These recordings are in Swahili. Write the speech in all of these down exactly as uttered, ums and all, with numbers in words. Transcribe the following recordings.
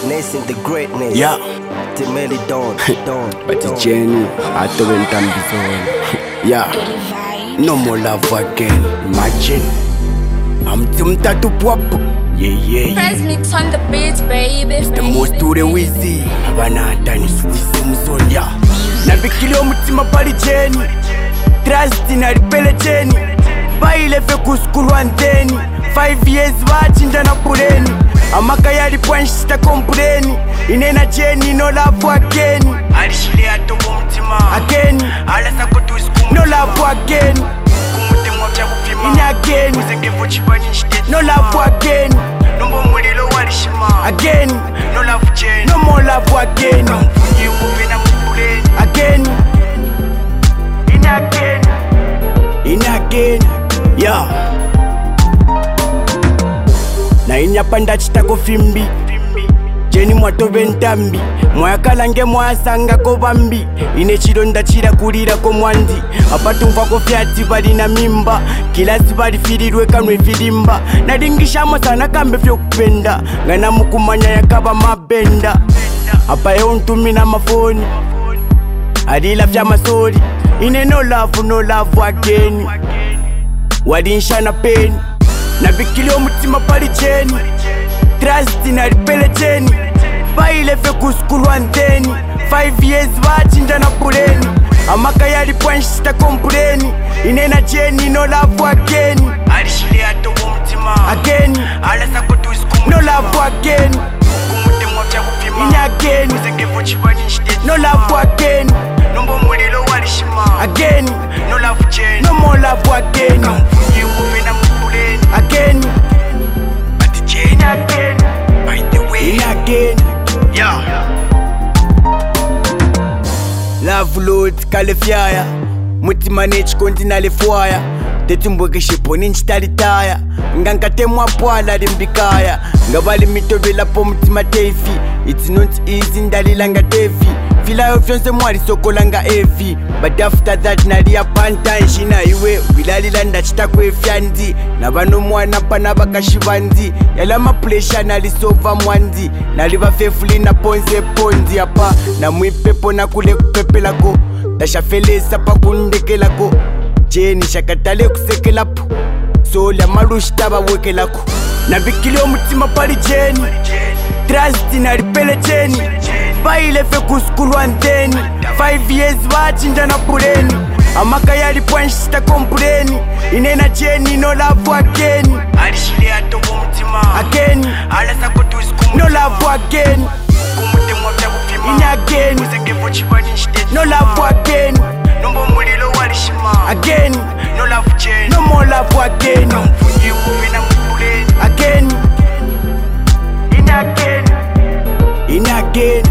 Witnessing the greatness. Yeah. Timely Dawn, Dawn, But the Dawn. Jenny, I thought it done before. Yeah. No more love again. Imagine. I'm Tumtatu Pop. Yeah, yeah, yeah. Press mix on the beat, baby. The most to the wizzy. Banata ni Simpson. Yeah. Nabikilio mutima pali Jenny. Trust in a repele Jenny. Baile fe kuskulu anteni. Five years vachinja na puleni. Amaka yali pwanshita kompuleni. Inena Jenny no love again. Alishile ato mutima again. Alasa kotu iskumu no love again. Kumute mwapya kupima ini again. Uzenge vochibani nshite no love again. Numbo mulilo walishima again. No love Jenny no more love again. Kamfunye uve na mpuleni again. In again. In again. Yeah. Na inyapanda chitako fimbi Jenny mwatobe ntambi mwayakalange mwasanga ko bambi ine chironda chira kulira ko mwandi apatumva ko fyati bali na mimba kilasi bali firirwe kanwe filimba nadingishamo sana kambe fyo kupenda ngana mukumanya yakaba mabenda apa yo ntumi na mafoni adila fya masori ine no love no love again wadinsha na pain nabikilio mutima pali Jenny. Trust in a repele Jenny. Baile fe kuskulu anteni. Five years vachinja na puleni. Amaka yali pwanshita kompuleni. Inena Jenny no love again. Alishile ato mutima again. Alasa kotu iskumu no love again. Kumute mwapya kupima ini again. Uzenge vochibani nshite no love again. Numbo mulilo walishima again. No love Jenny no more love again. Kamfunye uve na mpuleni again. But Jenny again. By the way in again. Yeah. Love Lord Califiaya. Mutima nech kontinale fuaya. Tetumbweke shiponi nchitalitaya. Ngankate mwapwala limbikaya. Ngabali mitobela po mutima tefi. It's not easy ndalilanga tefi. Filayo fyonse mwari sokolanga evi. But after that nalia panta nshina iwe. Wilalila chitakwe fyandi. Nabano mwana pana bakashibandi. Yala maplesha nalisova mwandi. Naliva fefuli na ponze pondi apa. Na mwipepo na kule kupepe lako. Tasha felesa pa kundeke lako. Jenny shakatale kusekela po. Sola malushi taba weke lako. Nabikilio mutima pali Jenny. Trust in a repele Jenny. Baile fe kuskulu anteni. Five years vachinja na puleni. Amaka yali pwanshita kompuleni. Inena Jenny no love again. Alishile ato mutima again. Alasa kotu iskumu no love again. Kumute mwapya kupima ini again. Uzenge vochibani nshite no love again. Numbo mulilo walishima again. No love Jenny no more love again. Kamfunye uve na mpuleni again. In again. In again.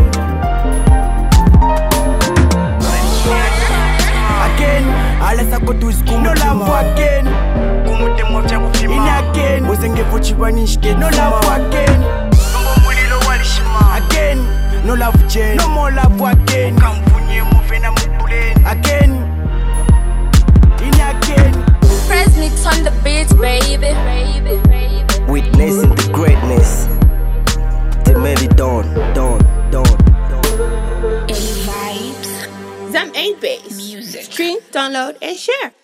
Again. Alasa kotu iskumu no love again. Kumute mwapya kupima ini again. Uzenge vochibani nshite no love again. Numbo mulilo walishima again. No love Jenny no more love again. Kamfunye uve na mpuleni again. In again. Press mix on the beat, baby. baby, baby. Witnessing the greatness. Timely Dawn, Dawn, Dawn, Dawn. Any vibes? Zam ain't bass. Music. Stream, download, and share.